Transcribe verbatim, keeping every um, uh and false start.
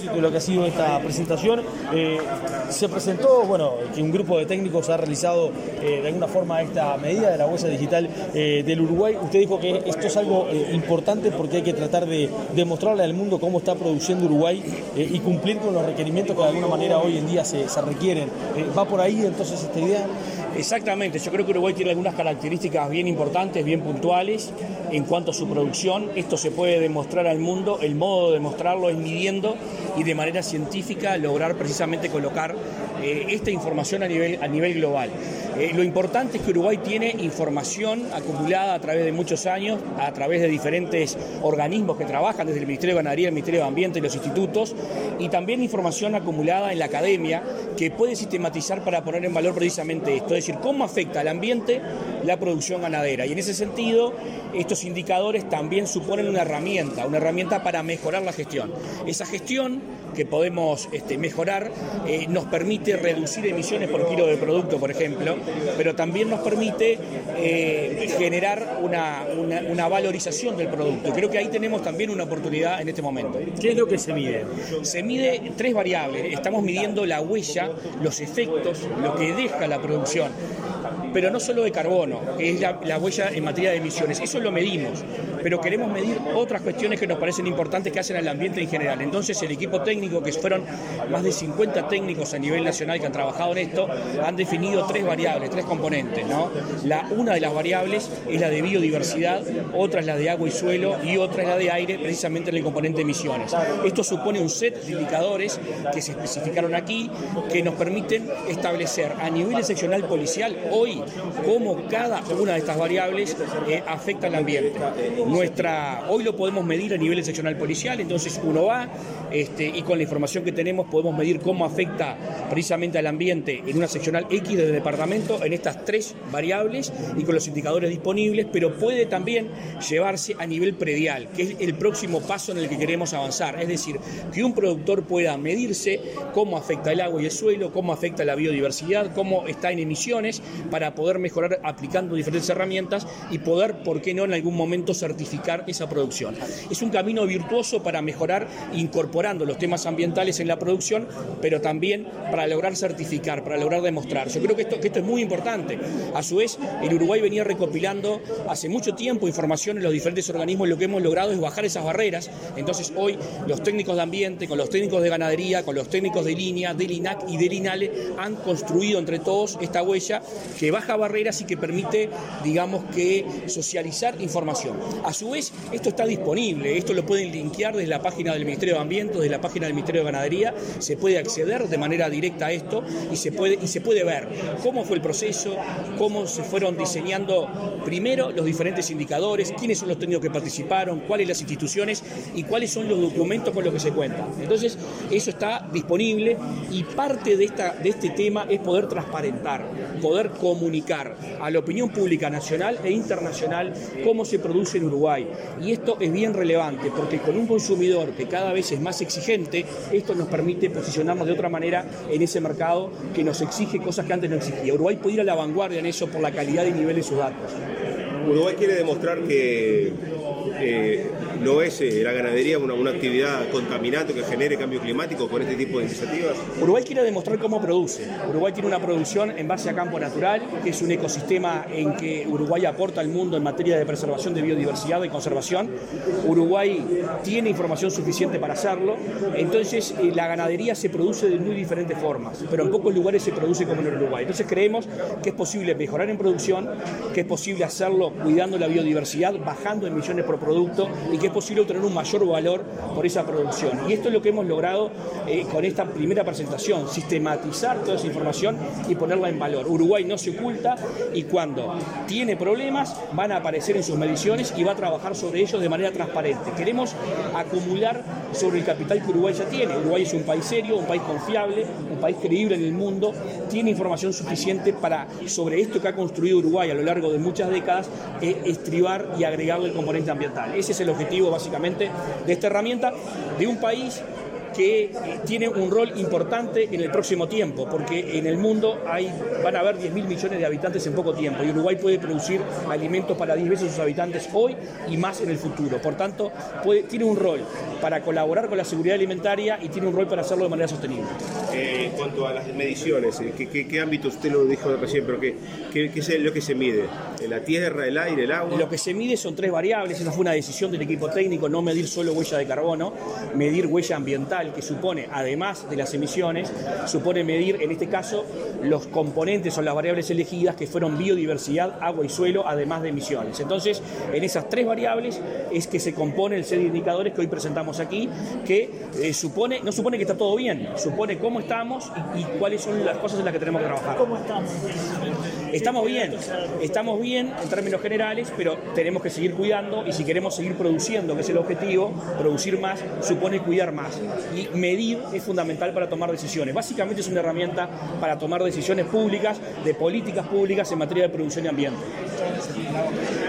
propósito de lo que ha sido esta presentación. Eh, se presentó, bueno, que un grupo de técnicos ha realizado eh, de alguna forma esta medida de la huella digital eh, del Uruguay. Usted dijo que esto es algo eh, importante porque hay que tratar de demostrarle al mundo cómo está produciendo Uruguay eh, y cumplir con los requerimientos que de alguna manera hoy en día se, se requieren. Eh, ¿Va por ahí entonces esta idea? Exactamente, yo creo que Uruguay tiene algunas características bien importantes, bien puntuales en cuanto a su producción. Esto se puede demostrar al mundo, el modo de demostrarlo es midiendo y de manera científica lograr precisamente colocar eh, esta información a nivel, a nivel global. Eh, lo importante es que Uruguay tiene información acumulada a través de muchos años, a través de diferentes organismos que trabajan, desde el Ministerio de Ganadería, el Ministerio de Ambiente y los institutos, y también información acumulada en la academia que puede sistematizar para poner en valor precisamente esto, es decir, cómo afecta al ambiente la producción ganadera. Y en ese sentido, estos indicadores también suponen una herramienta, una herramienta para mejorar la gestión. Esa gestión que podemos este, mejorar eh, nos permite reducir emisiones por kilo de producto, por ejemplo, pero también nos permite eh, generar una, una, una valorización del producto. Creo que ahí tenemos también una oportunidad en este momento. ¿Qué es lo que se mide? Se mide tres variables. Estamos midiendo la huella, los efectos, lo que deja la producción, pero no solo de carbono, que es la, la huella en materia de emisiones. Eso lo medimos, pero queremos medir otras cuestiones que nos parecen importantes que hacen al ambiente en general. Entonces el equipo técnico, que fueron más de cincuenta técnicos a nivel nacional que han trabajado en esto, han definido tres variables, tres componentes, ¿no? La, una de las variables es la de biodiversidad, otra es la de agua y suelo y otra es la de aire, precisamente en el componente de emisiones. Esto supone un set de indicadores que se especificaron aquí, que nos permiten establecer a nivel seccional policial hoy cómo cada una de estas variables eh, afecta al ambiente. Nuestra, hoy lo podemos medir a nivel seccional policial, entonces uno va este, y con la información que tenemos podemos medir cómo afecta precisamente al ambiente en una seccional X del departamento en estas tres variables y con los indicadores disponibles, pero puede también llevarse a nivel predial, que es el próximo paso en el que queremos avanzar, es decir, que un productor pueda medirse cómo afecta el agua y el suelo, cómo afecta la biodiversidad, cómo está en emisiones, para poder mejorar aplicando diferentes herramientas y poder, ¿por qué no, en algún momento certificar esa producción? Es un camino virtuoso para mejorar incorporando los temas ambientales en la producción, pero también para lograr certificar, para lograr demostrar. Yo creo que esto, que esto es muy importante. A su vez, el Uruguay venía recopilando hace mucho tiempo información en los diferentes organismos, y lo que hemos logrado es bajar esas barreras. Entonces hoy los técnicos de ambiente, con los técnicos de ganadería, con los técnicos de línea, del INAC y del INALE, han construido entre todos esta huella que baja barreras y que permite, digamos, que socializar información. A su vez, esto está disponible, esto lo pueden linkear desde la página del Ministerio de Ambiente, desde la página del Ministerio de Ganadería, se puede acceder de manera directa a esto y se puede, y se puede ver cómo fue el proceso, cómo se fueron diseñando primero los diferentes indicadores, quiénes son los técnicos que participaron, cuáles las instituciones y cuáles son los documentos con los que se cuentan. Entonces, eso está disponible y parte de, esta, de este tema es poder transparentar, poder comunicar a la opinión pública nacional e internacional cómo se produce en Uruguay. Y esto es bien relevante porque con un consumidor que cada vez es más exigente, esto nos permite posicionarnos de otra manera en ese mercado que nos exige cosas que antes no exigía. Uruguay puede ir a la vanguardia en eso por la calidad y nivel de sus datos. Uruguay quiere demostrar que eh, no es eh, la ganadería una, una actividad contaminante que genere cambio climático con este tipo de iniciativas. Uruguay quiere demostrar cómo produce. Uruguay tiene una producción en base a campo natural, que es un ecosistema en que Uruguay aporta al mundo en materia de preservación de biodiversidad y conservación. Uruguay tiene información suficiente para hacerlo. Entonces, eh, la ganadería se produce de muy diferentes formas, pero en pocos lugares se produce como en Uruguay. Entonces, creemos que es posible mejorar en producción, que es posible hacerlo cuidando la biodiversidad, bajando emisiones por producto y que es posible obtener un mayor valor por esa producción. Y esto es lo que hemos logrado eh, con esta primera presentación, sistematizar toda esa información y ponerla en valor. Uruguay no se oculta y cuando tiene problemas van a aparecer en sus mediciones y va a trabajar sobre ellos de manera transparente. Queremos acumular sobre el capital que Uruguay ya tiene. Uruguay es un país serio, un país confiable, un país creíble en el mundo, tiene información suficiente para, sobre esto que ha construido Uruguay a lo largo de muchas décadas, eh, estribar y agregarle el componente ambiental. Ese es el objetivo básicamente de esta herramienta de un país que eh, tiene un rol importante en el próximo tiempo, porque en el mundo hay, van a haber diez mil millones de habitantes en poco tiempo, y Uruguay puede producir alimentos para diez veces sus habitantes hoy y más en el futuro. Por tanto, puede, tiene un rol para colaborar con la seguridad alimentaria y tiene un rol para hacerlo de manera sostenible. Eh, en cuanto a las mediciones, ¿qué, qué, qué ámbito usted lo dijo recién, pero qué, qué, qué es lo que se mide? ¿La tierra, el aire, el agua? Lo que se mide son tres variables. Esa fue una decisión del equipo técnico, no medir solo huella de carbono, medir huella ambiental, que supone, además de las emisiones, supone medir, en este caso, los componentes o las variables elegidas que fueron biodiversidad, agua y suelo, además de emisiones. Entonces, en esas tres variables es que se compone el set de indicadores que hoy presentamos aquí, que eh, supone, no supone que está todo bien, supone cómo estamos y, y cuáles son las cosas en las que tenemos que trabajar. ¿Cómo estamos? Estamos bien, estamos bien en términos generales, pero tenemos que seguir cuidando, y si queremos seguir produciendo, que es el objetivo, producir más supone cuidar más. Y medir es fundamental para tomar decisiones. Básicamente es una herramienta para tomar decisiones públicas, de políticas públicas en materia de producción y ambiente.